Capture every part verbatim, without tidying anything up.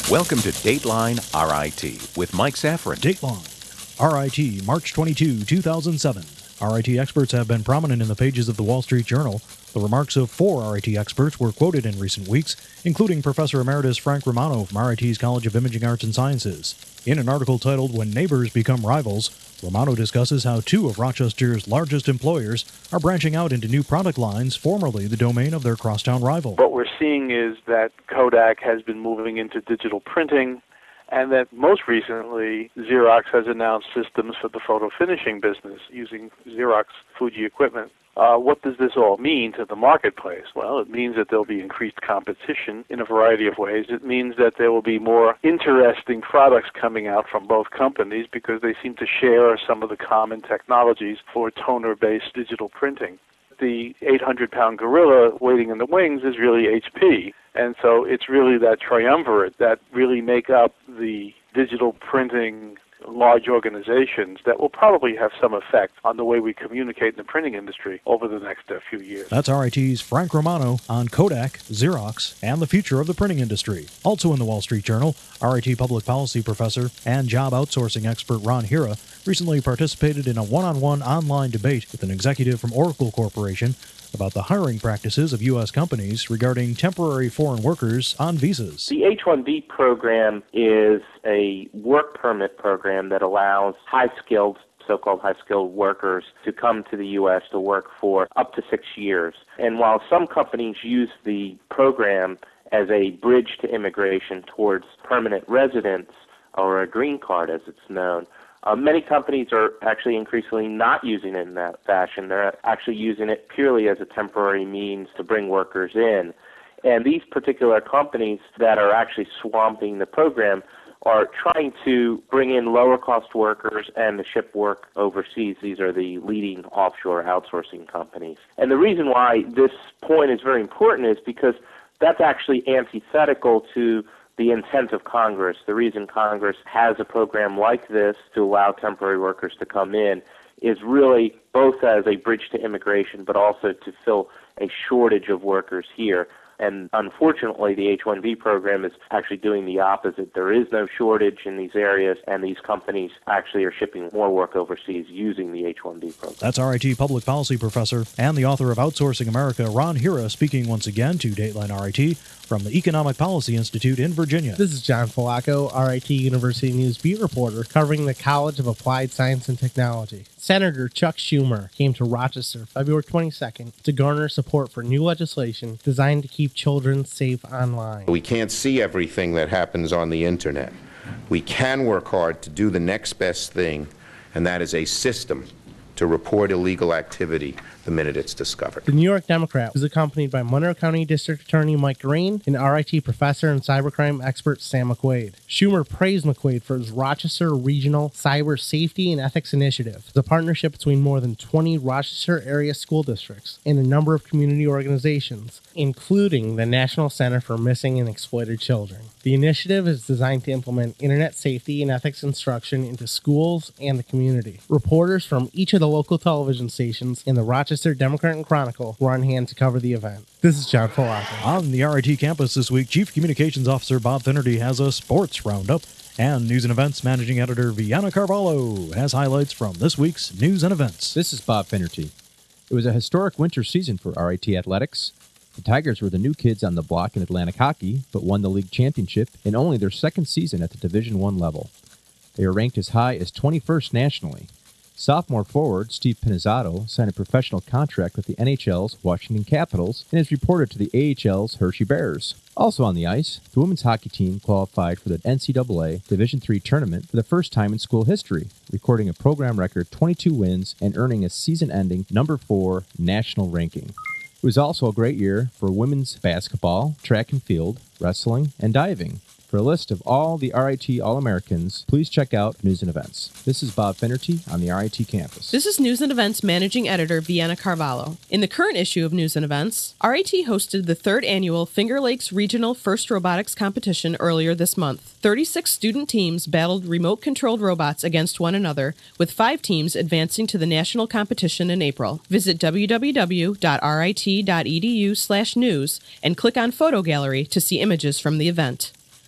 Welcome to Dateline R I T with Mike Safran. Dateline R I T, March twenty-second, two thousand seven. R I T experts have been prominent in the pages of the Wall Street Journal. The remarks of four R I T experts were quoted in recent weeks, including Professor Emeritus Frank Romano from R I T's College of Imaging Arts and Sciences. In an article titled When Neighbors Become Rivals, Romano discusses how two of Rochester's largest employers are branching out into new product lines formerly the domain of their crosstown rival. What we're seeing is that Kodak has been moving into digital printing, and that most recently Xerox has announced systems for the photo finishing business using Xerox Fuji equipment. Uh, what does this all mean to the marketplace? Well, it means that there'll be increased competition in a variety of ways. It means that there will be more interesting products coming out from both companies because they seem to share some of the common technologies for toner-based digital printing. The eight hundred pound gorilla waiting in the wings is really H P. And so it's really that triumvirate that really make up the digital printing large organizations that will probably have some effect on the way we communicate in the printing industry over the next uh, few years. That's R I T's Frank Romano on Kodak, Xerox, and the future of the printing industry. Also in the Wall Street Journal, R I T public policy professor and job outsourcing expert Ron Hira recently participated in a one-on-one online debate with an executive from Oracle Corporation about the hiring practices of U S companies regarding temporary foreign workers on visas. The H one B program is a work permit program that allows high-skilled, so-called high-skilled workers to come to the U S to work for up to six years. And while some companies use the program as a bridge to immigration towards permanent residence, or a green card as it's known, Uh, many companies are actually increasingly not using it in that fashion. They're actually using it purely as a temporary means to bring workers in. And these particular companies that are actually swamping the program are trying to bring in lower-cost workers and to ship work overseas. These are the leading offshore outsourcing companies. And the reason why this point is very important is because that's actually antithetical to the intent of Congress. The reason Congress has a program like this to allow temporary workers to come in is really both as a bridge to immigration, but also to fill a shortage of workers here. And unfortunately, the H one B program is actually doing the opposite. There is no shortage in these areas, and these companies actually are shipping more work overseas using the H one B program. That's R I T public policy professor and the author of Outsourcing America, Ron Hira, speaking once again to Dateline R I T from the Economic Policy Institute in Virginia. This is John Falaco, R I T University News beat reporter covering the College of Applied Science and Technology. Senator Chuck Schumer came to Rochester February twenty-second to garner support for new legislation designed to keep children safe online. We can't see everything that happens on the internet. We can work hard to do the next best thing, and that is a system to report illegal activity the minute it's discovered. The New York Democrat was accompanied by Monroe County District Attorney Mike Green and R I T professor and cybercrime expert Sam McQuaid. Schumer praised McQuaid for his Rochester Regional Cyber Safety and Ethics Initiative, the partnership between more than twenty Rochester area school districts and a number of community organizations, including the National Center for Missing and Exploited Children. The initiative is designed to implement internet safety and ethics instruction into schools and the community. Reporters from each of the local television stations in the Rochester Democrat and Chronicle were on hand to cover the event. This is John Falaco. On the R I T campus this week, Chief Communications Officer Bob Finnerty has a sports roundup, and News and Events Managing Editor Vianna Carvalho has highlights from this week's News and Events. This is Bob Finnerty. It was a historic winter season for R I T athletics. The Tigers were the new kids on the block in Atlantic hockey, but won the league championship in only their second season at the Division I level. They are ranked as high as twenty-first nationally. Sophomore forward Steve Pinizzato signed a professional contract with the N H L's Washington Capitals and is reported to the A H L's Hershey Bears. Also on the ice, the women's hockey team qualified for the N C double A Division three tournament for the first time in school history, recording a program record twenty-two wins and earning a season-ending number four national ranking. It was also a great year for women's basketball, track and field, wrestling, and diving. For a list of all the R I T All-Americans, please check out News and Events. This is Bob Finnerty on the R I T campus. This is News and Events Managing Editor Vianna Carvalho. In the current issue of News and Events, R I T hosted the third annual Finger Lakes Regional First Robotics Competition earlier this month. thirty-six student teams battled remote-controlled robots against one another, with five teams advancing to the national competition in April. Visit w w w dot r i t dot e d u slash news and click on Photo Gallery to see images from the event.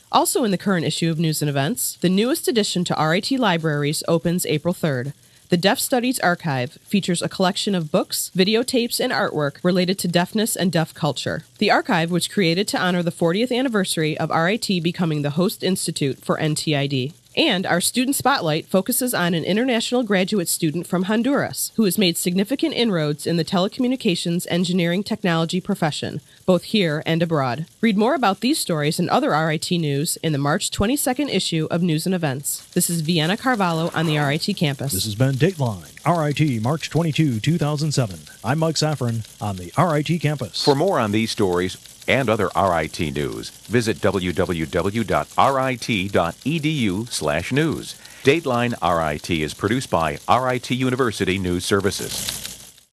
Also in the current issue of News and Events, the newest addition to R I T Libraries opens April third. The Deaf Studies Archive features a collection of books, videotapes, and artwork related to deafness and deaf culture. The archive was created to honor the fortieth anniversary of R I T becoming the host institute for N T I D. And our Student Spotlight focuses on an international graduate student from Honduras who has made significant inroads in the telecommunications engineering technology profession, both here and abroad. Read more about these stories and other R I T news in the March twenty-second issue of News and Events. This is Vienna Carvalho on the R I T campus. This has been Dateline, R I T, March twenty-second, two thousand seven. I'm Mike Saffron on the R I T campus. For more on these stories and other R I T news, visit w w w dot r i t dot e d u slash news. Dateline R I T is produced by R I T University News Services.